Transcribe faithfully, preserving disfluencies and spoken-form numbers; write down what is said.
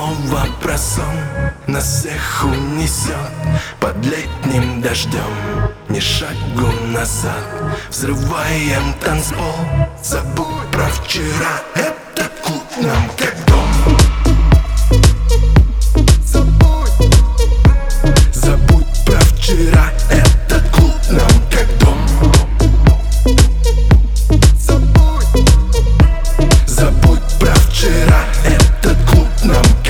снова про сон нас всех унесет под летним дождем. Ни шагу назад, взрываем танцпол. Забудь про вчера, этот клуб нам как дом. Забудь, забудь про вчера, этот клуб нам как дом. Забудь, забудь про вчера, этот клуб нам